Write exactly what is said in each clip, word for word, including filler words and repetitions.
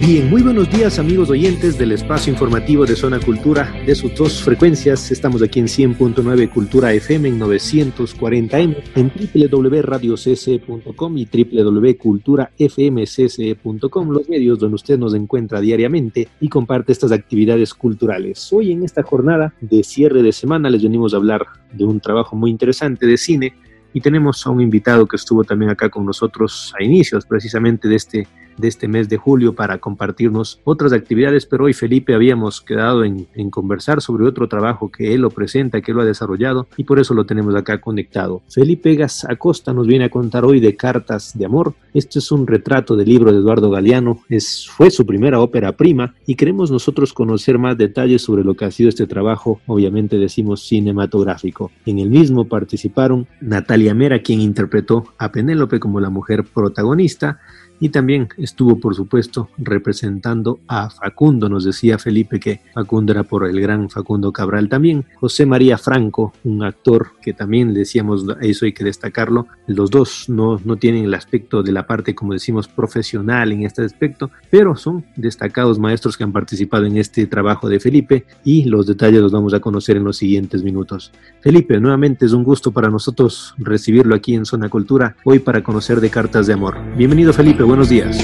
Bien, muy buenos días amigos oyentes del espacio informativo de Zona Cultura, de sus dos frecuencias. Estamos aquí en cien punto nueve Cultura F M, en novecientos cuarenta eme, en doble u doble u doble u punto radio c s e punto com y doble u doble u doble u punto cultura f m c s e punto com, los medios donde usted nos encuentra diariamente y comparte estas actividades culturales. Hoy en esta jornada de cierre de semana les venimos a hablar de un trabajo muy interesante de cine y tenemos a un invitado que estuvo también acá con nosotros a inicios precisamente de este de este mes de julio para compartirnos otras actividades, pero hoy Felipe habíamos quedado en, en conversar sobre otro trabajo que él lo presenta, que él lo ha desarrollado y por eso lo tenemos acá conectado. Felipe Egas Acosta nos viene a contar hoy de Cartas de Amor. Este es un retrato del libro de Eduardo Galeano, es, fue su primera ópera prima y queremos nosotros conocer más detalles sobre lo que ha sido este trabajo, obviamente decimos cinematográfico. En el mismo participaron Natalia Mera, quien interpretó a Penélope como la mujer protagonista, y también estuvo, por supuesto, representando a Facundo. Nos decía Felipe que Facundo era por el gran Facundo Cabral. También José María Franco, un actor que también decíamos, eso hay que destacarlo. Los dos no, no tienen el aspecto de la parte, como decimos, profesional en este aspecto, pero son destacados maestros que han participado en este trabajo de Felipe y los detalles los vamos a conocer en los siguientes minutos. Felipe, nuevamente es un gusto para nosotros recibirlo aquí en Zona Cultura, hoy para conocer de Cartas de Amor. Bienvenido, Felipe. Buenos días.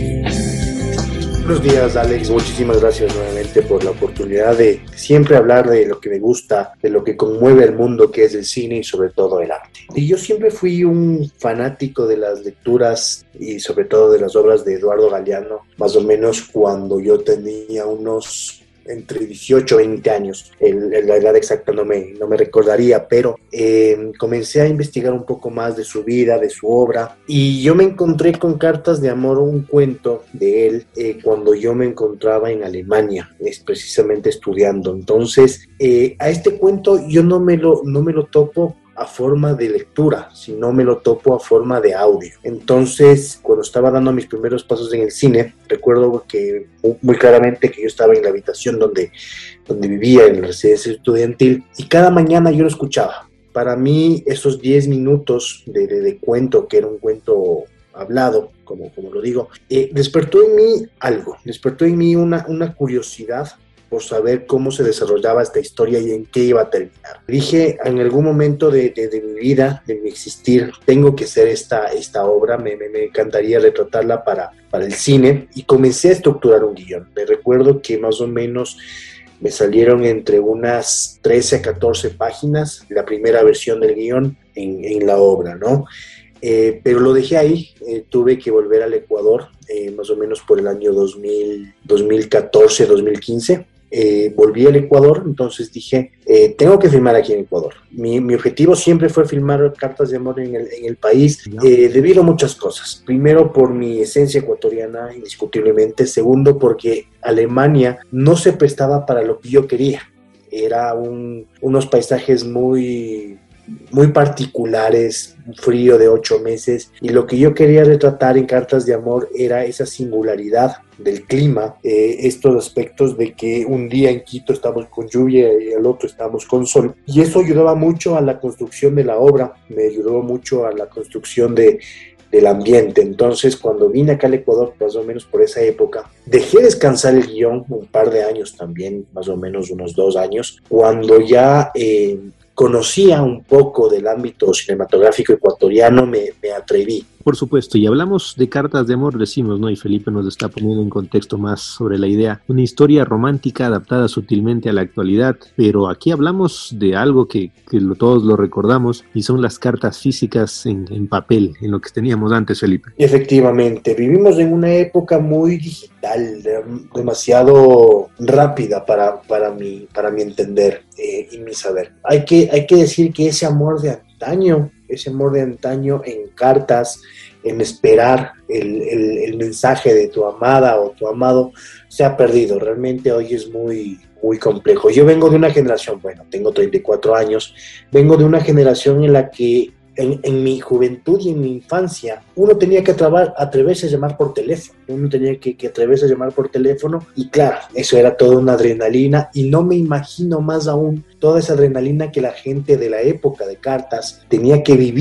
Buenos días, Alex. Muchísimas gracias nuevamente por la oportunidad de siempre hablar de lo que me gusta, de lo que conmueve al mundo, que es el cine y sobre todo el arte. Y yo siempre fui un fanático de las lecturas y sobre todo de las obras de Eduardo Galeano, más o menos cuando yo tenía unos entre dieciocho y veinte años, el, la edad exacta no me, no me recordaría, pero eh, comencé a investigar un poco más de su vida, de su obra, y yo me encontré con Cartas de Amor, un cuento de él, eh, cuando yo me encontraba en Alemania, es precisamente estudiando. Entonces, eh, a este cuento yo no me lo, no me lo topo a forma de lectura, sino me lo topo a forma de audio. Entonces, cuando estaba dando mis primeros pasos en el cine, recuerdo que muy claramente que yo estaba en la habitación donde, donde vivía, en la residencia estudiantil, y cada mañana yo lo escuchaba. Para mí, esos diez minutos de, de, de cuento, que era un cuento hablado, como, como lo digo, eh, despertó en mí algo, despertó en mí una, una curiosidad por saber cómo se desarrollaba esta historia y en qué iba a terminar. Dije, en algún momento de, de, de mi vida, de mi existir, tengo que hacer esta, esta obra, me, me, me encantaría retratarla para, para el cine, y comencé a estructurar un guión. Me recuerdo que más o menos me salieron entre unas trece a catorce páginas, la primera versión del guión en, en la obra, ¿no? Eh, pero lo dejé ahí, eh, tuve que volver al Ecuador, eh, más o menos por el año dos mil, dos mil catorce, dos mil quince. Eh, volví al Ecuador, entonces dije, eh, tengo que filmar aquí en Ecuador. Mi, mi objetivo siempre fue filmar Cartas de Amor en el, en el país, eh, debido a muchas cosas. Primero, por mi esencia ecuatoriana, indiscutiblemente. Segundo, porque Alemania no se prestaba para lo que yo quería. Era un, unos paisajes muy... muy particulares, un frío de ocho meses, y lo que yo quería retratar en Cartas de Amor era esa singularidad del clima, eh, estos aspectos de que un día en Quito estamos con lluvia y al otro estamos con sol, y eso ayudaba mucho a la construcción de la obra, me ayudó mucho a la construcción de del ambiente. Entonces, cuando vine acá al Ecuador, más o menos por esa época, dejé descansar el guión un par de años también, más o menos unos dos años, cuando ya eh, conocía un poco del ámbito cinematográfico ecuatoriano, me, me atreví. Por supuesto, y hablamos de Cartas de Amor, decimos, ¿no? Y Felipe nos está poniendo en contexto más sobre la idea. Una historia romántica adaptada sutilmente a la actualidad, pero aquí hablamos de algo que, que lo, todos lo recordamos, y son las cartas físicas en, en papel, en lo que teníamos antes, Felipe. Efectivamente, vivimos en una época muy digital, de, demasiado rápida para, para, mi, para mi entender eh, y mi saber. Hay que, hay que decir que ese amor de antaño, ese amor de antaño en cartas, en esperar el, el, el mensaje de tu amada o tu amado, se ha perdido. Realmente hoy es muy, muy complejo. Yo vengo de una generación, bueno, tengo treinta y cuatro años, vengo de una generación en la que en, en mi juventud y en mi infancia, uno tenía que atrever, atreverse a llamar por teléfono, uno tenía que, que atreverse a llamar por teléfono, y claro, eso era toda una adrenalina, y no me imagino más aún toda esa adrenalina que la gente de la época de cartas tenía que vivir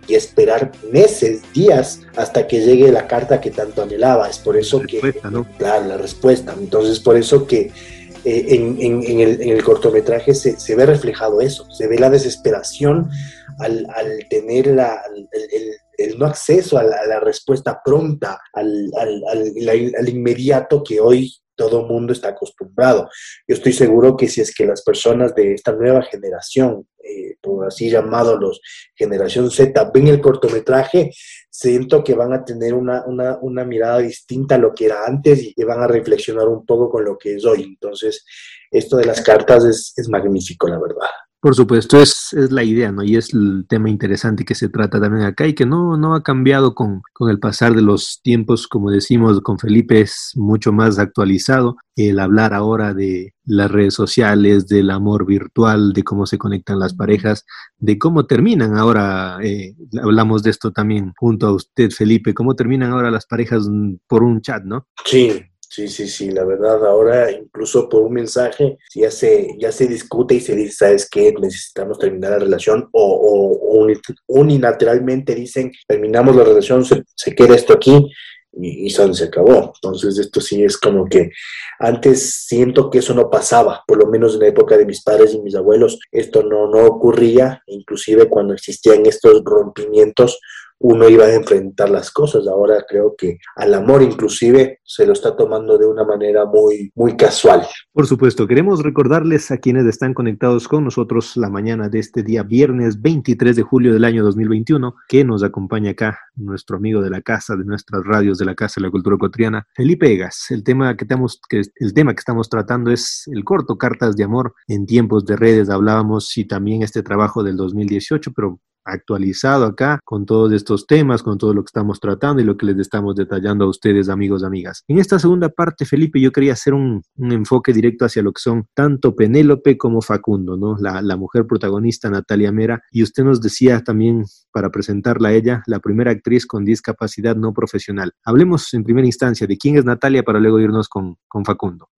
y esperar meses, días, hasta que llegue la carta que tanto anhelaba. Es por eso que, ¿no? Claro, la respuesta. Entonces, por eso que eh, en, en, en, el, en el cortometraje se, se ve reflejado eso, se ve la desesperación al, al tener la, el, el, el no acceso a la, a la respuesta pronta, al, al, al, al, al inmediato que hoy todo el mundo está acostumbrado. Yo estoy seguro que si es que las personas de esta nueva generación, eh, por así llamado los generación Z, ven el cortometraje, siento que van a tener una, una, una mirada distinta a lo que era antes y van a reflexionar un poco con lo que es hoy. Entonces, esto de las cartas es, es magnífico, la verdad. Por supuesto, es, es la idea, ¿no? Y es el tema interesante que se trata también acá y que no, no ha cambiado con, con el pasar de los tiempos, como decimos con Felipe, es mucho más actualizado. El hablar ahora de las redes sociales, del amor virtual, de cómo se conectan las parejas, de cómo terminan ahora, eh, hablamos de esto también junto a usted, Felipe, cómo terminan ahora las parejas por un chat, ¿no? Sí. Sí, sí, sí, la verdad, ahora incluso por un mensaje ya se, ya se discute y se dice, ¿sabes qué? Necesitamos terminar la relación o, o, o unilateralmente dicen, terminamos la relación, se, se queda esto aquí y, y son, se acabó. Entonces esto sí es como que antes siento que eso no pasaba, por lo menos en la época de mis padres y mis abuelos, esto no, no ocurría, inclusive cuando existían estos rompimientos, uno iba a enfrentar las cosas. Ahora creo que al amor inclusive se lo está tomando de una manera muy, muy casual. Por supuesto, queremos recordarles a quienes están conectados con nosotros la mañana de este día viernes veintitrés de julio del año dos mil veintiuno, que nos acompaña acá nuestro amigo de la casa, de nuestras radios de la Casa de la Cultura Ecuatoriana, Felipe Egas. El tema que estamos, que, el tema que estamos tratando es el corto Cartas de Amor en tiempos de redes. Hablábamos y también este trabajo del dos mil dieciocho, pero actualizado acá con todos estos temas, con todo lo que estamos tratando y lo que les estamos detallando a ustedes, amigos y amigas. En esta segunda parte, Felipe, yo quería hacer un, un enfoque directo hacia lo que son tanto Penélope como Facundo, ¿no? La, la mujer protagonista, Natalia Mera, y usted nos decía también, para presentarla a ella, la primera actriz con discapacidad no profesional. Hablemos en primera instancia de quién es Natalia para luego irnos con, con Facundo.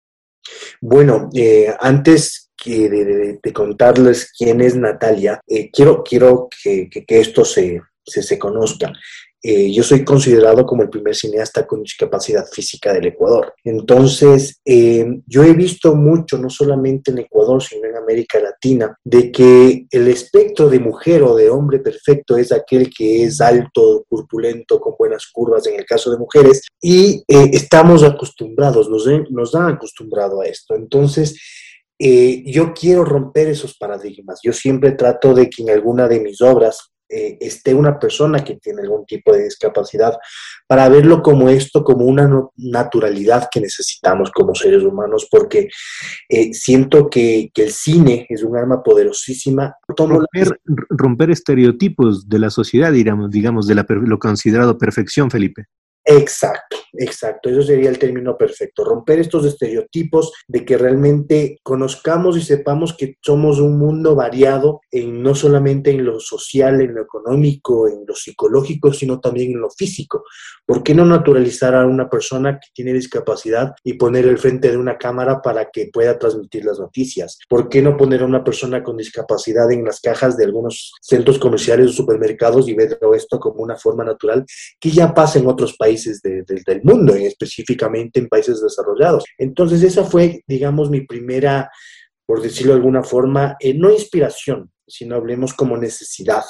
Bueno, eh, antes que de, de, de contarles quién es Natalia, eh, quiero, quiero que, que, que esto se, se, se conozca. Eh, yo soy considerado como el primer cineasta con discapacidad física del Ecuador. Entonces, eh, yo he visto mucho, no solamente en Ecuador, sino en América Latina, de que el espectro de mujer o de hombre perfecto es aquel que es alto, corpulento, con buenas curvas en el caso de mujeres, y eh, estamos acostumbrados, nos, nos han acostumbrado a esto. Entonces, eh, yo quiero romper esos paradigmas. Yo siempre trato de que en alguna de mis obras Eh, esté una persona que tiene algún tipo de discapacidad para verlo como esto, como una no, naturalidad que necesitamos como seres humanos, porque eh, siento que, que el cine es un arma poderosísima. Romper, romper estereotipos de la sociedad, digamos, digamos de la, lo considerado perfección, Felipe. Exacto, exacto, eso sería el término perfecto, romper estos estereotipos de que realmente conozcamos y sepamos que somos un mundo variado, en, no solamente en lo social, en lo económico, en lo psicológico, sino también en lo físico. ¿Por qué no naturalizar a una persona que tiene discapacidad y poner el frente de una cámara para que pueda transmitir las noticias? ¿Por qué no poner a una persona con discapacidad en las cajas de algunos centros comerciales o supermercados y ver esto como una forma natural que ya pasa en otros países De, de, del mundo, específicamente en países desarrollados? Entonces esa fue, digamos, mi primera, por decirlo de alguna forma, eh, no inspiración, sino hablemos como necesidad.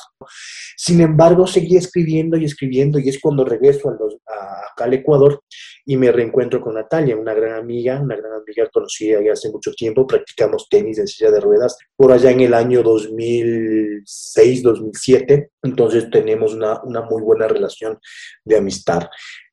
Sin embargo, seguí escribiendo y escribiendo, y es cuando regreso a los, a, acá al Ecuador y me reencuentro con Natalia, una gran amiga, una gran amiga conocida ya hace mucho tiempo. Practicamos tenis en silla de ruedas por allá en el año dos mil seis, dos mil siete, entonces tenemos una, una muy buena relación de amistad.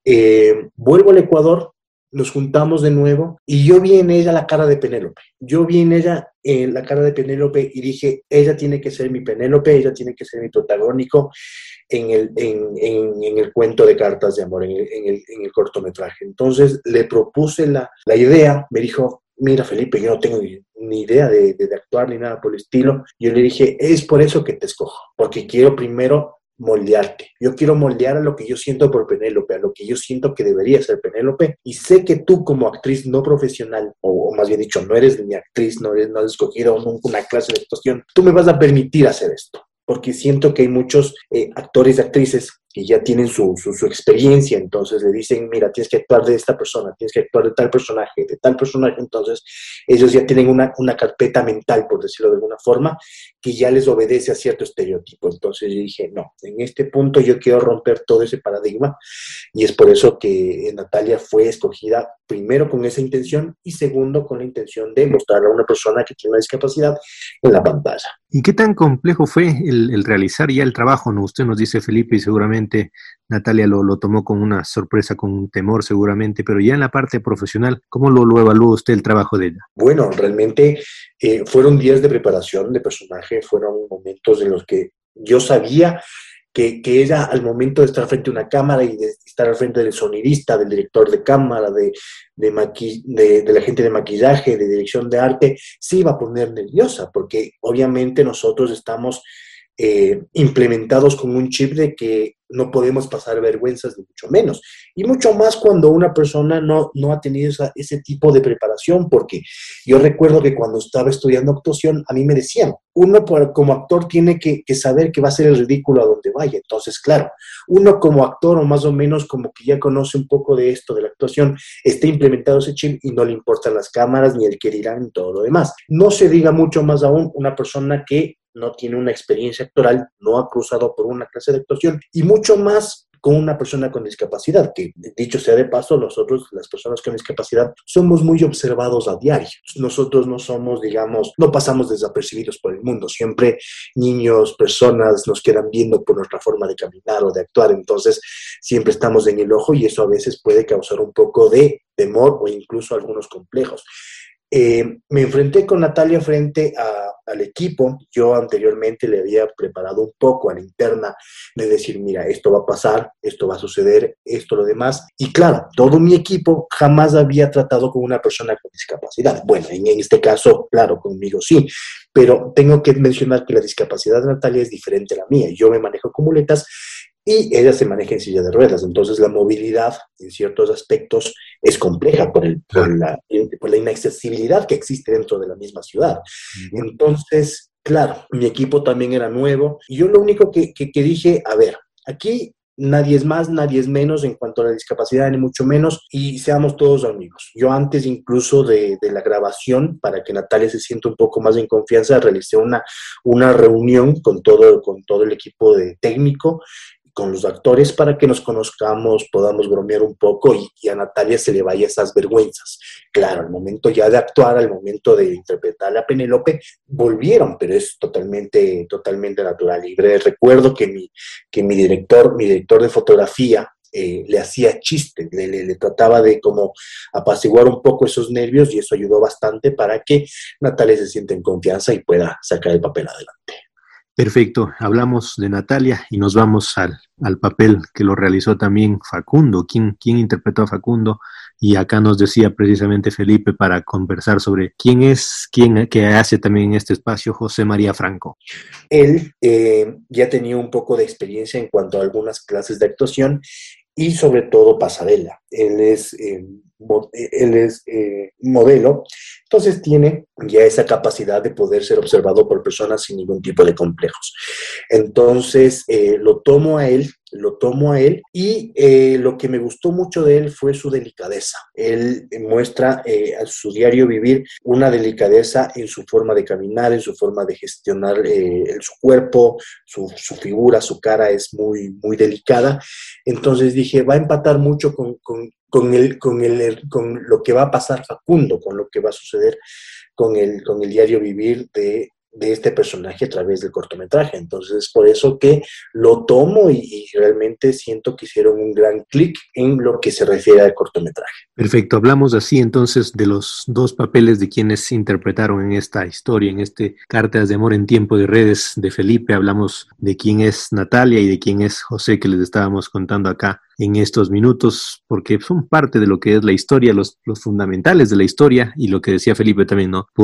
Eh, vuelvo al Ecuador, nos juntamos de nuevo y yo vi en ella la cara de Penélope. Yo vi en ella eh, la cara de Penélope y dije, ella tiene que ser mi Penélope, ella tiene que ser mi protagónico en el, en, en, en el cuento de Cartas de Amor, en el, en el, en el cortometraje. Entonces le propuse la, la idea, me dijo, mira Felipe, yo no tengo ni, ni idea de, de, de actuar ni nada por el estilo. Yo le dije, es por eso que te escojo, porque quiero primero moldearte. Yo quiero moldear a lo que yo siento por Penélope, a lo que yo siento que debería ser Penélope, y sé que tú como actriz no profesional, o, o más bien dicho, no eres ni actriz, no, eres, no has escogido nunca una clase de actuación, tú me vas a permitir hacer esto. porque siento que hay muchos eh, actores y actrices que ya tienen su, su, su experiencia, entonces le dicen, mira, tienes que actuar de esta persona, tienes que actuar de tal personaje, de tal personaje, entonces ellos ya tienen una, una carpeta mental, por decirlo de alguna forma, que ya les obedece a cierto estereotipo. Entonces yo dije, no, en este punto yo quiero romper todo ese paradigma, y es por eso que Natalia fue escogida primero con esa intención y segundo con la intención de mostrar a una persona que tiene una discapacidad en la pantalla. ¿Y qué tan complejo fue el, el realizar ya el trabajo? ¿No? Usted nos dice, Felipe, y seguramente Natalia lo, lo tomó con una sorpresa, con un temor seguramente, pero ya en la parte profesional, ¿cómo lo, lo evalúa usted el trabajo de ella? Bueno, realmente eh, fueron días de preparación de personaje, fueron momentos en los que yo sabía que, que ella al momento de estar frente a una cámara y de estar al frente del sonidista, del director de cámara, de, de, maqui, de, de la gente de maquillaje, de dirección de arte, se iba a poner nerviosa, porque obviamente nosotros estamos eh, implementados con un chip de que no podemos pasar vergüenzas, ni mucho menos. Y mucho más cuando una persona no, no ha tenido esa, ese tipo de preparación, porque yo recuerdo que cuando estaba estudiando actuación, a mí me decían, uno por, como actor tiene que, que saber que va a ser el ridículo a donde vaya. Entonces, claro, uno como actor o más o menos como que ya conoce un poco de esto, de la actuación, está implementado ese chip y no le importan las cámaras, ni el que dirán, ni todo lo demás. No se diga mucho más aún una persona que no tiene una experiencia actoral, no ha cruzado por una clase de actuación, y mucho más con una persona con discapacidad, que dicho sea de paso, nosotros, las personas con discapacidad, somos muy observados a diario. Nosotros no somos, digamos, no pasamos desapercibidos por el mundo. Siempre niños, personas nos quedan viendo por nuestra forma de caminar o de actuar, entonces siempre estamos en el ojo y eso a veces puede causar un poco de temor o incluso algunos complejos. Eh, me enfrenté con Natalia frente a, al equipo. Yo anteriormente le había preparado un poco a la interna de decir, mira, esto va a pasar, esto va a suceder, esto, lo demás. Y claro, todo mi equipo jamás había tratado con una persona con discapacidad. Bueno, en, en este caso, claro, conmigo sí, pero tengo que mencionar que la discapacidad de Natalia es diferente a la mía. Yo me manejo con muletas y ella se maneja en silla de ruedas, entonces la movilidad en ciertos aspectos es compleja por, el, por, la, por la inaccesibilidad que existe dentro de la misma ciudad. Entonces, claro, mi equipo también era nuevo, y yo lo único que, que, que dije, a ver, aquí nadie es más, nadie es menos en cuanto a la discapacidad, ni mucho menos, y seamos todos amigos. Yo antes incluso de, de la grabación, para que Natalia se sienta un poco más en confianza, realicé una, una reunión con todo, con todo el equipo de técnico, con los actores, para que nos conozcamos, podamos bromear un poco y, y a Natalia se le vaya esas vergüenzas. Claro, al momento ya de actuar, al momento de interpretar a Penélope, volvieron, pero es totalmente, totalmente natural. Y recuerdo que mi, que mi director, mi director de fotografía, Eh, le hacía chistes, le, le, le trataba de como apaciguar un poco esos nervios, y eso ayudó bastante para que Natalia se sienta en confianza y pueda sacar el papel adelante. Perfecto, hablamos de Natalia y nos vamos al, al papel que lo realizó también Facundo. ¿Quién, quién interpretó a Facundo? Y acá nos decía precisamente Felipe, para conversar sobre quién es, quién que hace también en este espacio, José María Franco. Él eh, ya tenía un poco de experiencia en cuanto a algunas clases de actuación y sobre todo pasarela. Él es, eh, él es eh, modelo, entonces tiene ya esa capacidad de poder ser observado por personas sin ningún tipo de complejos. Entonces eh, lo tomo a él, lo tomo a él y eh, lo que me gustó mucho de él fue su delicadeza. Él muestra eh, a su diario vivir una delicadeza en su forma de caminar, en su forma de gestionar eh, su cuerpo, su, su figura, su cara es muy, muy delicada. Entonces dije, va a empatar mucho con, con, con, el, con, el, con lo que va a pasar Facundo, con lo que va a suceder con el, con el diario vivir de, de este personaje a través del cortometraje. Entonces es por eso que lo tomo y, y realmente siento que hicieron un gran clic en lo que se refiere al cortometraje. Perfecto, hablamos así entonces de los dos papeles de quienes interpretaron en esta historia, en este Cartas de Amor en Tiempo de Redes de Felipe. Hablamos de quién es Natalia y de quién es José, que les estábamos contando acá en estos minutos, porque son parte de lo que es la historia, los, los fundamentales de la historia, y lo que decía Felipe también, ¿no? Por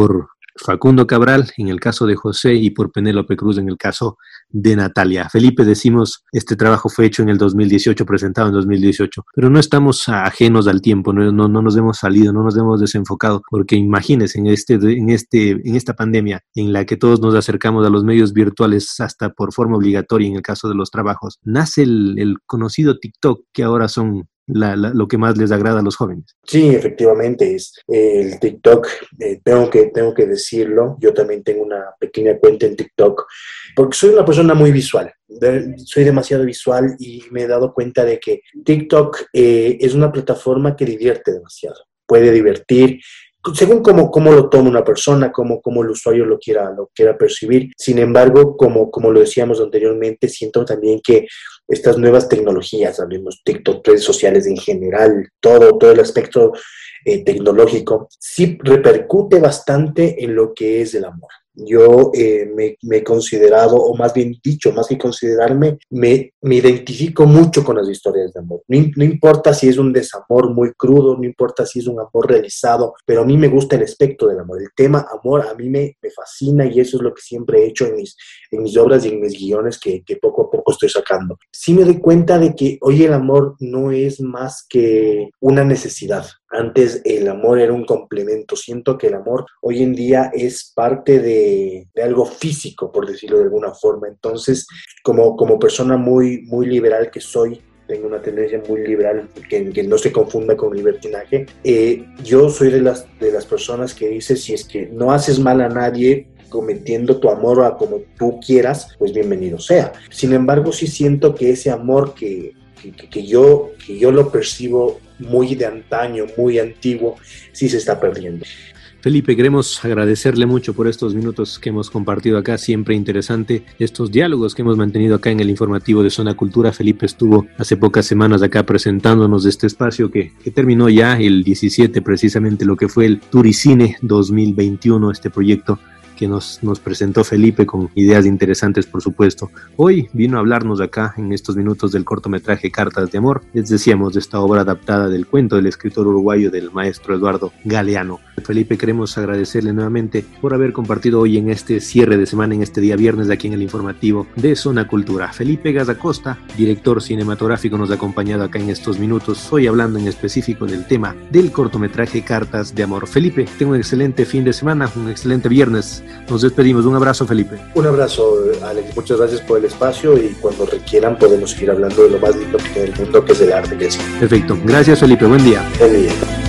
Facundo Cabral en el caso de José y por Penélope Cruz en el caso de Natalia. Felipe, decimos, este trabajo fue hecho en el dos mil dieciocho, presentado en dos mil dieciocho, pero no estamos ajenos al tiempo, no, no, no nos hemos salido, no nos hemos desenfocado, porque imagínense en, este, en, este, en esta pandemia en la que todos nos acercamos a los medios virtuales hasta por forma obligatoria en el caso de los trabajos, nace el, el conocido TikTok, que ahora son La, la, lo que más les agrada a los jóvenes. Sí, efectivamente, es eh, el TikTok, eh, tengo, que, tengo que decirlo, yo también tengo una pequeña cuenta en TikTok, porque soy una persona muy visual, de, soy demasiado visual y me he dado cuenta de que TikTok eh, es una plataforma que divierte demasiado, puede divertir, según cómo, cómo lo toma una persona, cómo, cómo el usuario lo quiera, lo quiera percibir. Sin embargo, como, como lo decíamos anteriormente, siento también que estas nuevas tecnologías, hablemos TikTok, redes sociales en general, todo, todo el aspecto eh, tecnológico, sí repercute bastante en lo que es el amor. Yo eh, me, me he considerado, o más bien dicho, más que considerarme, me, me identifico mucho con las historias de amor. No, no importa si es un desamor muy crudo, no importa si es un amor realizado, pero a mí me gusta el aspecto del amor. El tema amor a mí me, me fascina y eso es lo que siempre he hecho en mis, en mis obras y en mis guiones que, que poco a poco estoy sacando. Sí me doy cuenta de que hoy el amor no es más que una necesidad. Antes el amor era un complemento. Siento que el amor hoy en día es parte de, de algo físico, por decirlo de alguna forma. Entonces, como, como persona muy, muy liberal que soy, tengo una tendencia muy liberal que, que no se confunda con libertinaje, eh, yo soy de las, de las personas que dice, si es que no haces mal a nadie, cometiendo tu amor a como tú quieras, pues bienvenido sea. Sin embargo, sí siento que ese amor que, que, que, yo, que yo lo percibo muy de antaño, muy antiguo, sí se está perdiendo. Felipe, queremos agradecerle mucho por estos minutos que hemos compartido acá, siempre interesante, estos diálogos que hemos mantenido acá en el informativo de Zona Cultura. Felipe estuvo hace pocas semanas acá presentándonos este espacio que, que terminó ya el diecisiete, precisamente lo que fue el Turicine dos mil veintiuno, este proyecto que nos, nos presentó Felipe con ideas interesantes, por supuesto. Hoy vino a hablarnos acá en estos minutos del cortometraje Cartas de Amor. Les decíamos de esta obra adaptada del cuento del escritor uruguayo del maestro Eduardo Galeano. Felipe, queremos agradecerle nuevamente por haber compartido hoy en este cierre de semana, en este día viernes, de aquí en el informativo de Zona Cultura. Felipe Gazacosta, director cinematográfico, nos ha acompañado acá en estos minutos, hoy hablando en específico del tema del cortometraje Cartas de Amor. Felipe, tenga un excelente fin de semana, un excelente viernes. Nos despedimos. Un abrazo, Felipe. Un abrazo, Alex. Muchas gracias por el espacio y cuando requieran podemos seguir hablando de lo más lindo que hay en el mundo, que es el arte. Perfecto. Gracias, Felipe. Buen día. Buen día.